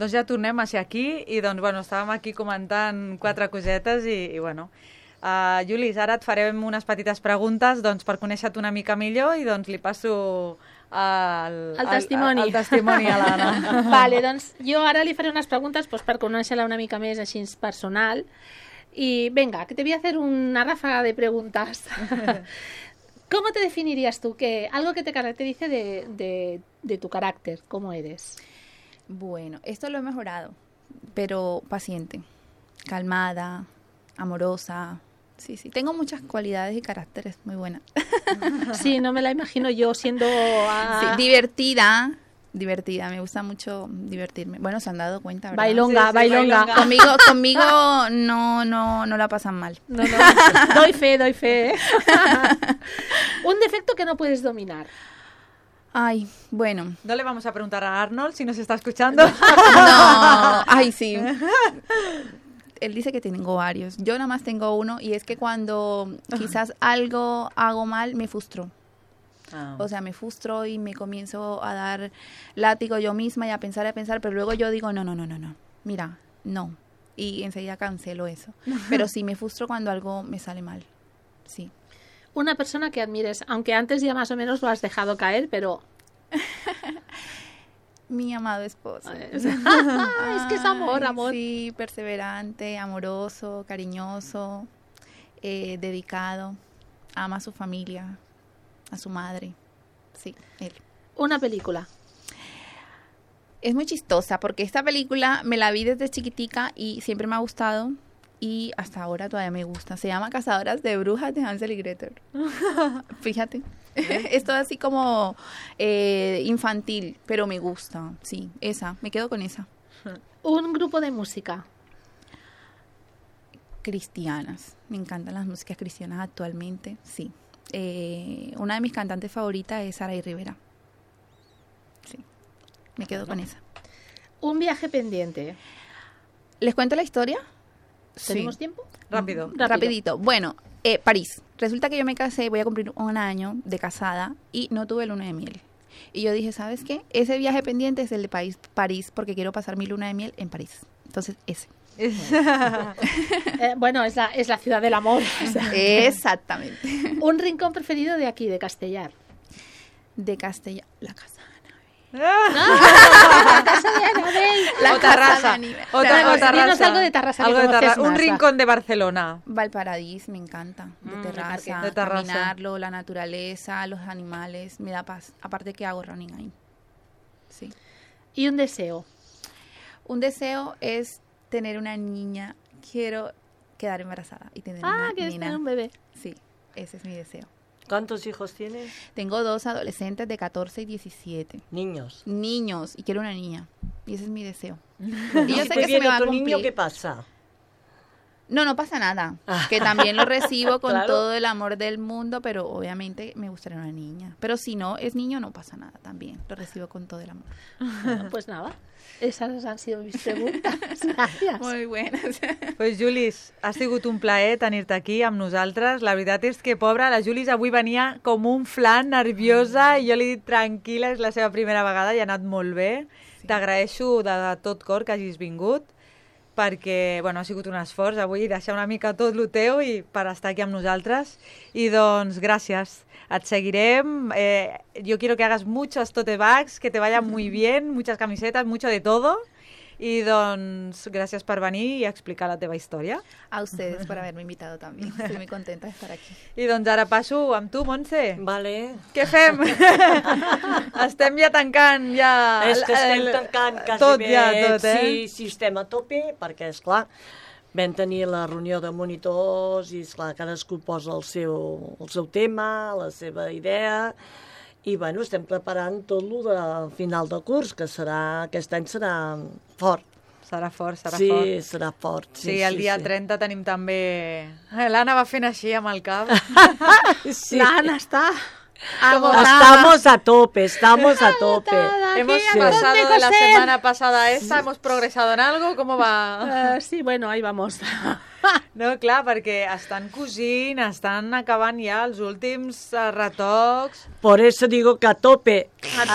Doncs ja tornem a ser aquí i doncs, bueno, estàvem aquí comentant 4 cosetes i bueno. Julis, ara et farem unes petites preguntes doncs, per conèixer-te una mica millor i doncs li passo el testimoni. El testimoni a l'Anna. Vale, doncs jo ara li faré unes preguntes pues, per conèixer-la una mica més així personal. Y venga, que te voy a hacer una ráfaga de preguntas. ¿Cómo te definirías tú? Algo que te caracterice de tu carácter, ¿cómo eres? Bueno, esto lo he mejorado, pero paciente, calmada, amorosa. Sí, tengo muchas cualidades y caracteres muy buenas. Sí, no me la imagino yo siendo... Sí, divertida, me gusta mucho divertirme. Bueno, se han dado cuenta, ¿verdad? Bailonga. Conmigo no la pasan mal. No, doy fe. Un defecto que no puedes dominar. Ay, bueno. No le vamos a preguntar a Arnold si nos está escuchando. No, ay, sí. Él dice que tengo varios. Yo nada más tengo uno y es que cuando quizás algo hago mal, me frustro. O sea, me frustro y me comienzo a dar látigo yo misma y a pensar, pero luego yo digo, no, mira, no. Y enseguida cancelo eso. Pero sí, me frustro cuando algo me sale mal, sí. Una persona que admires, aunque antes ya más o menos lo has dejado caer, pero... Mi amado esposo. Es que es amor. Sí, perseverante, amoroso, cariñoso, dedicado, ama a su familia, a su madre. Sí, él. Una película. Es muy chistosa porque esta película me la vi desde chiquitica y siempre me ha gustado y hasta ahora todavía me gusta. Se llama Cazadoras de Brujas de Hansel y Gretel. Fíjate. Es todo así como infantil, pero me gusta. Sí, esa. Me quedo con esa. Un grupo de música. Cristianas. Me encantan las músicas cristianas actualmente. Sí. Una de mis cantantes favoritas es Saray Rivera. Sí. Me quedo con esa. Un viaje pendiente. ¿Les cuento la historia? ¿Tenemos tiempo? Rapidito. Bueno, París. Resulta que yo me casé, voy a cumplir 1 año de casada y no tuve luna de miel. Y yo dije, ¿sabes qué? Ese viaje pendiente es el de París porque quiero pasar mi luna de miel en París. Entonces, ese. Bueno, es la ciudad del amor. O sea. Exactamente. Un rincón preferido de aquí, de Castellar. De Castellar. La casa. La casa de Anabel. La Terrassa. Dinos algo de Terrassa. Un rincón de Barcelona. Valparadís, me encanta. De Terrassa. Caminarlo, la naturaleza, los animales. Me da paz. Aparte que hago running ahí. Sí. ¿Y un deseo? Un deseo es tener una niña. Quiero quedar embarazada y tener una ¿quieres nena? tener un bebé? Sí, ese es mi deseo. ¿Cuántos hijos tienes? Tengo 2 adolescentes de 14 y 17. Niños. Y quiero una niña. Y ese es mi deseo. Y yo sé que se me va a cumplir. Niño, ¿qué pasa? No pasa nada. Que también lo recibo con todo el amor del mundo, pero obviamente me gustaría una niña. Pero si no es niño, no pasa nada también. Lo recibo con todo el amor. Bueno, pues nada. Esas han sido mis preguntas. Gràcies. Muy buenas. Pues Julis, ha sigut un plaer tenir-te aquí amb nosaltres. La veritat és que, pobra, la Julis avui venia com un flan, nerviosa, i jo li he dit tranquil·la, és la seva primera vegada i ha anat molt bé. Sí. T'agraeixo de tot cor que hagis vingut, perquè bueno, ha sigut un esforç avui deixar una mica tot lo teu i per estar aquí amb nosaltres. I doncs, gràcies. Et seguirem. Yo quiero que hagas muchos tote bags, que te vayan muy bien, muchas camisetas, mucho de todo. Y doncs, gràcies per venir i explicar la teva història. A ustedes por haberme invitado también. Estoy muy contenta de estar aquí. I doncs ara passo amb tu, Montse. Vale. Què fem? Estem ja tancant ja... És que estem tancant quasi tot, bé. Ja, tot, sí, estem a tope, perquè, esclar, vam tenir la reunió de monitors i, esclar, cadascú posa el seu tema, la seva idea, i, bueno, estem preparant tot el de final de curs, que aquest any serà fort. Serà fort. Sí, serà fort. Sí, el dia 30 tenim també... L'Anna va fent així amb el cap. Sí. L'Anna està... Estamos a tope. Hemos pasado de la semana pasada a esta, hemos progresado en algo, ¿cómo va? Sí, bueno, ahí vamos. No, clar, perquè estan cosint, estan acabant ja els últims retocs. Por eso digo que a tope.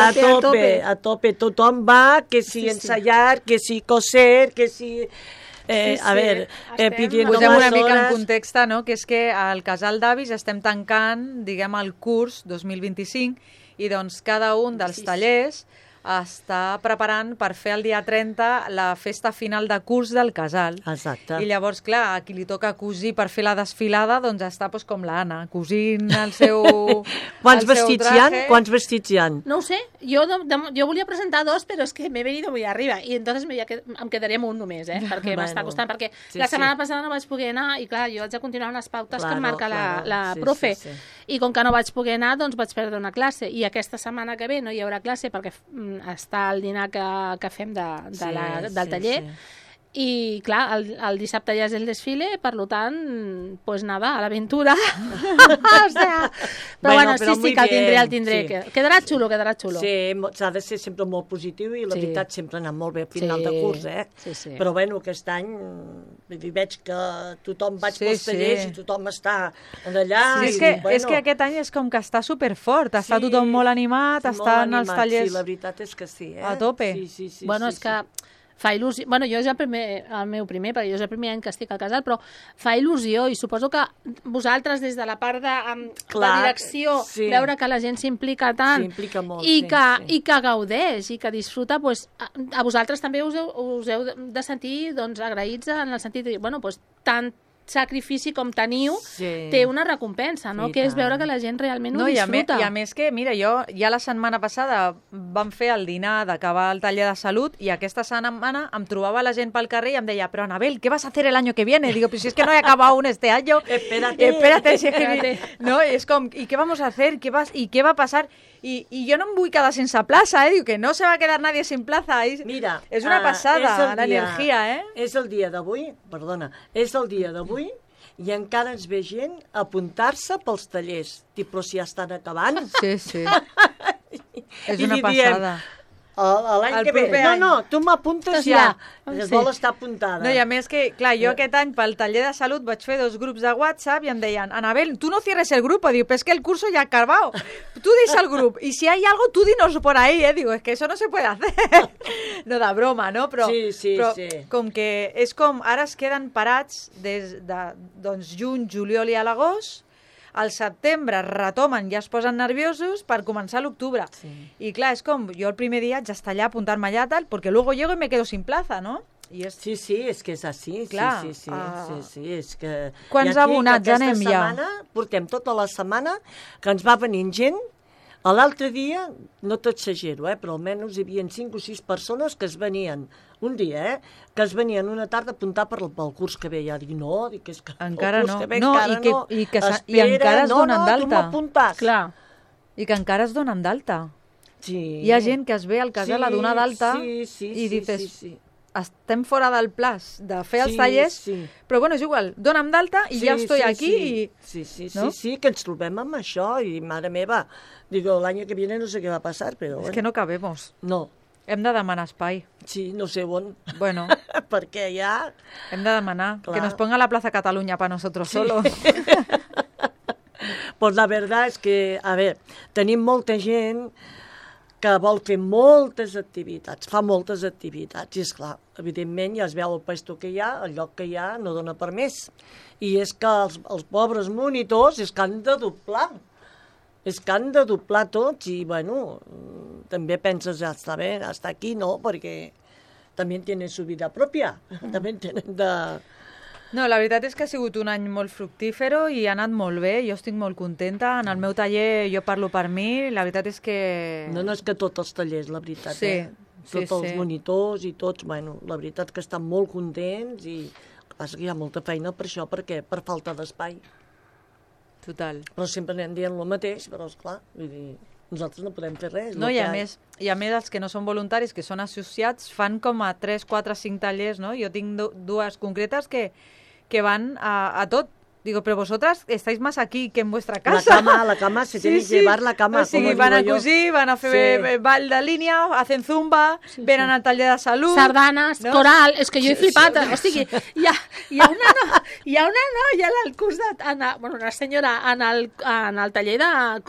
A tope. Tothom va, que si ensayar, que si coser, que si... A ver, pidiendo Posem más una mica en horas. context, no? Que és que al Casal d'Avis estem tancant, diguem, el curs 2025 i doncs cada un dels tallers està preparant per fer el dia 30 la festa final de curs del casal. Exacte. I llavors, clar, a qui li toca cosir per fer la desfilada, doncs està com l'Anna, cosint el seu Quants el seu vestits hi ha? traje. Quants vestits hi ha? No ho sé, jo volia presentar 2, però és que m'he venido muy arriba, i entonces em quedaré amb un només, perquè m'està costant, perquè la setmana passada no vaig poder anar, i clar, jo haig de continuar unes pautes que em marca la profe, i com que no vaig poder anar, doncs vaig perdre una classe, i aquesta setmana que ve no hi haurà classe, perquè està el dinar que fem del taller, i clar, el dissabte ja és el desfile, per tant, pues nada, a l'aventura. O sea, però bueno, sí, que el tindré. Sí. Quedarà xulo. Sí, s'ha de ser sempre molt positiu i la veritat sempre ha anat molt bé a final de curs, Sí. Però bueno, aquest any veig que tothom vaig pels tallers i tothom està allà. Sí, és que aquest any és com que està superfort, està tothom molt animat, estan els tallers... Sí, la veritat és que sí, a tope. Sí. Bueno, és que fa il·lusió... Bueno, jo és el meu primer, perquè jo és el primer any que estic al casal, però fa il·lusió i suposo que vosaltres des de la part de direcció veure que la gent s'implica tant molt, i que gaudeix i que disfruta, pues, a vosaltres també us heu de sentir doncs, agraïts en el sentit de dir, bueno, pues, tant sacrifici com teniu, té una recompensa, no? Que és veure que la gent realment ho disfruta. I a més que, mira, jo ja la setmana passada vam fer el dinar d'acabar el taller de salut i aquesta setmana em trobava la gent pel carrer i em deia, però Anabel, ¿qué vas a hacer el año que viene? Digo, pues si es que no he acabado aún este año. Espérate. Si es que no, és com, ¿y qué vamos a hacer? ¿Y qué va a pasar? I jo no em vull quedar sense plaça, Diu que no se va a quedar nadie sin plaza. Mira, és una passada, l'energia, És el dia d'avui, i encara ens ve gent a apuntar-se pels tallers. Però si ja estan acabant. Sí. És una passada. L'any que ve. No, tu m'apuntes ja. Es vol estar apuntada. No, i a més que, clar, jo aquest any pel taller de salut vaig fer 2 grups de WhatsApp i em deien, Anabel, tú no cierres el grupo. Digo, pero es que el curso ya ha acabado. Tú deixa el grup. Y si hay algo, tú dinos por ahí, Digo, es que eso no se puede hacer. No, de broma, no? Però com que és com, ara es queden parats des de, doncs, juny, juliol i a l'agost, al setembre retomen, ja es posen nerviosos per començar l'octubre. I clar, és com, jo el primer dia ja està allà, apuntar-me allà, tal, perquè luego llego y me quedo sin plaza, ¿no? Sí, és que és així. Clar, sí, és que... Quants abonats anem ja? Portem tota la setmana que ens va venint gent. L'altre dia, no t'exagero, però almenys hi havia 5 o 6 persones que es venien, un dia, que es venien una tarda a apuntar pel curs que ve. Ja dic, no, dic, és que encara el curs que ve no. encara no. I encara es donen d'alta. Tu m'apuntes. Clar. I que encara es donen d'alta. Sí. Hi ha gent que es ve al casal a donar d'alta i dices, estem fora del plaç de fer els tallers, però bueno, és igual, dona'm d'alta i ja estoy aquí. Sí, que ens trobem amb això i, mare meva, digo, l'any que viene no sé què va passar, però... És que no cabemos. No. Hem de demanar espai. Sí, no sé on. Bueno. Perquè ja... Hem de demanar. Que nos ponga la Plaza Cataluña para nosotros solo. Pues la verdad és que, a veure, tenim molta gent que vol fer moltes activitats, fa moltes activitats, i esclar, evidentment ja es veu el puesto que hi ha, el lloc que hi ha no dona per més. I és que els pobres monitors és que han de doblar. És que han de doblar tots i, bueno, també penses, ja està bé, està aquí, no, perquè també tenen su vida pròpia, també tenen de... No, la veritat és que ha sigut un any molt fructífero i ha anat molt bé, jo estic molt contenta. En el meu taller jo parlo per mi, la veritat és que... No, és que tots els tallers, la veritat, Tots els monitors i tots, bueno, la veritat que estan molt contents i el que passa que hi ha molta feina per això, perquè per falta d'espai. Total. Però sempre anem dient el mateix, però esclar, vull dir, nosaltres no podem fer res. No, i a més els que no són voluntaris, que són associats, fan com a 3, 4, 5 tallers, no? Jo tinc 2 concretes que van a tot. Digo, pero vosotras estáis más aquí que en vuestra La casa. cama, se tiene que llevar la cama, O sigui, como van a digo yo. cosir, van a fer ball de línia, hacen zumba, venen al taller de salut... Sardanes, no? coral, és que jo he flipat, o sigui, hi ha una noia al curs una senyora en el taller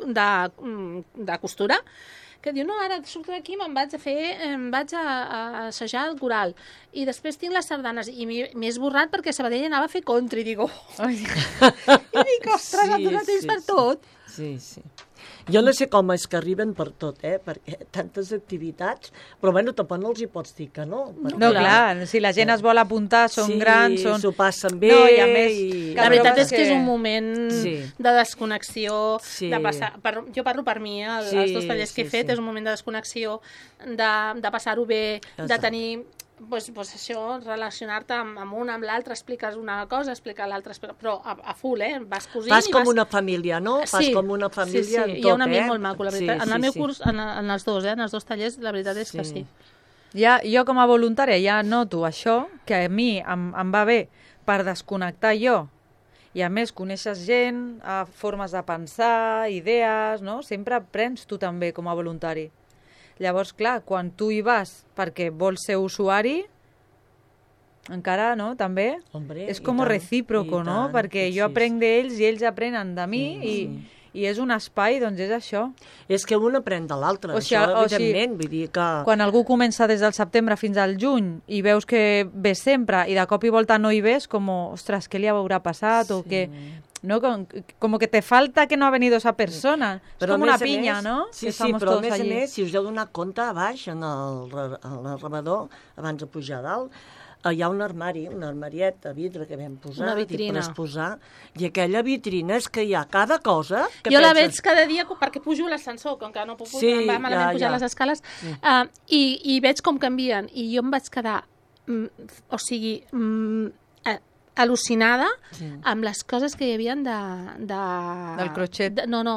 de costura, que diu, no, ara surto d'aquí, em vaig a assajar el coral, i després tinc les sardanes, i m'he esborrat perquè Sabadell anava a fer country, digo, i dic, ostres, han donat ells per tot. Sí. Jo no sé com és que arriben per tot, perquè tantes activitats, però bueno, tampoc no els hi pots dir que no. Perquè... No, clar, si la gent es vol apuntar, són grans, són... s'ho passen bé... No, i a més... La veritat és que és un moment Sí. de desconnexió, Sí. de passar... Jo parlo per mi, els dos tallers que he fet, és un moment de desconnexió, de passar-ho bé, de tenir... Pues això, relacionar-te amb un, amb l'altre, expliques una cosa, explicar l'altra, però a full, vas cosint... Vas com una família, no? Vas com una família en tot, hi ha un ambient molt maco, la veritat. En el meu curs, en els dos tallers, la veritat és que sí. Jo com a voluntària ja noto això, que a mi em va bé per desconnectar jo, i a més coneixes gent, formes de pensar, idees, no? Sempre aprens tu també com a voluntari. Llavors, clar, quan tu hi vas perquè vols ser usuari, encara, no?, també, Hombre, és com recíproco, no? Perquè jo aprenc d'ells i ells aprenen de mi i és un espai, doncs és això. És que un aprèn de l'altre, això evidentment, vull dir que... Quan algú comença des del setembre fins al juny i veus que ve sempre i de cop i volta no hi ves, com, ostres, què li haurà passat o què... ¿no? Como que te falta que no ha venido esa persona. Però és com una pinya, no? Sí, però a més a més, si us heu donat compte, a baix, en el rebedor, abans de pujar a dalt, hi ha un armari, una armariet de vidre que vam posar, una vitrina. per exposar, i aquella vitrina és que hi ha cada cosa que jo penses... la veig cada dia perquè pujo a l'ascensor, com que no puc pujar, em va malament pujar les escales, i veig com canvien, i jo em vaig quedar, al·lucinada amb les coses que hi havia del crochet.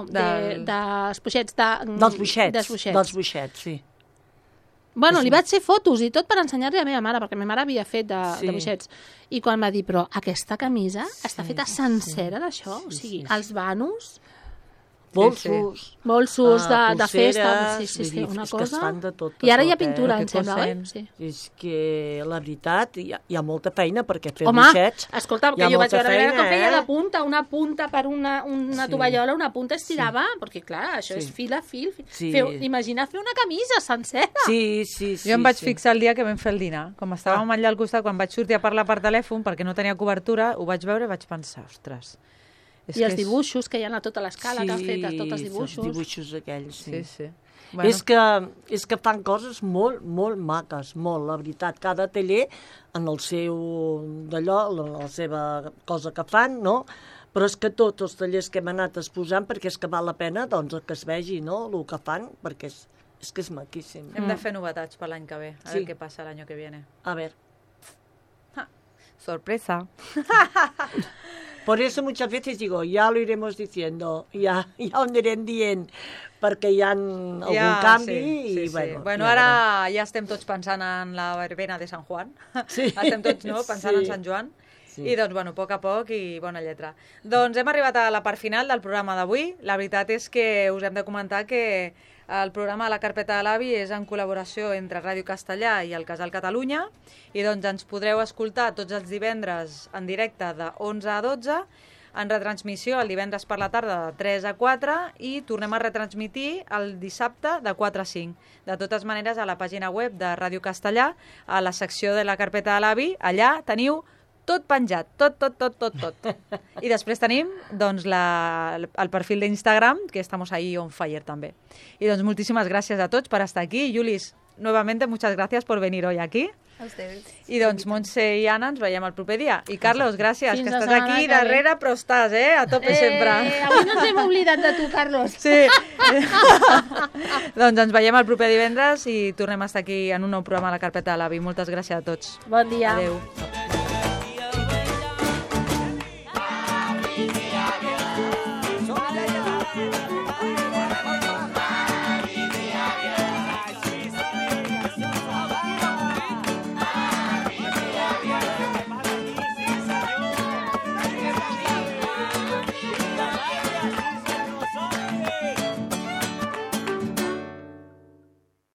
dels boixets. Dels boixets, sí. Bueno, li vaig fer fotos i tot per ensenyar-li a la meva mare, perquè la meva mare havia fet de boixets. I quan va dir, però aquesta camisa està feta sencera d'això? O sigui, els vanos... Bolsos de festa, sí, una cosa... És que es fan de tot. I ara hi ha pintura, em sembla, oi? Sí. És que, la veritat, hi ha molta feina perquè fer boixets... Home, escolta, que jo vaig veure com feia de punta, una punta per una tovallola, una punta estirava, perquè, clar, això és fil a fil. Imagina fer una camisa sencera. Sí. Jo em vaig fixar el dia que vam fer el dinar. Com estàvem allà al costat, quan vaig sortir a parlar per telèfon, perquè no tenia cobertura, ho vaig veure i vaig pensar, ostres... I els dibuixos que hi ha a tota l'escala, que han fet a tots els dibuixos. Sí, els dibuixos aquells, sí. Bueno. És que fan coses molt, molt maques, molt, la veritat. Cada taller, en el seu d'allò, la seva cosa que fan, no? Però és que tots els tallers que hem anat exposant, perquè és que val la pena, doncs, que es vegi, no?, el que fan, perquè és que és maquíssim. Hem de fer novetats per l'any que ve, a ver què passa l'any que viene. A ver. Sorpresa. Por eso muchas veces digo, ya lo iremos diciendo, ya ho anirem dient, perquè hi ha algun canvi. Bueno, ara ja estem tots pensant en la verbena de Sant Juan. Estem tots pensant en Sant Joan. I doncs, bueno, a poc i bona lletra. Doncs hem arribat a la part final del programa d'avui. La veritat és que us hem de comentar que el programa de la Carpeta de l'Avi és en col·laboració entre Ràdio Castellà i el Casal Catalunya, i doncs ens podreu escoltar tots els divendres en directe de 11 a 12, en retransmissió el divendres per la tarda de 3 a 4 i tornem a retransmitir el dissabte de 4 a 5. De totes maneres, a la pàgina web de Ràdio Castellà, a la secció de la Carpeta de l'Avi, allà teniu tot penjat, tot. I després tenim doncs, el perfil d'Instagram, que estamos ahí on fire també. Y doncs muchísimas gracias a tots per estar aquí. Yulis, nuevamente muchas gracias por venir hoy aquí. A ustedes. I doncs Montse i Anna ens veiem el proper dia. I Carlos, gràcies, Fins que la estàs setmana aquí que ve. darrere, però estàs, a tope sempre. Avui no ens hem oblidat de tu, Carlos. Sí. Doncs ens veiem el proper divendres i tornem a estar aquí en un nou programa a la Carpeta de l'Avi. Moltes gràcies a tots. Bon dia. Adéu.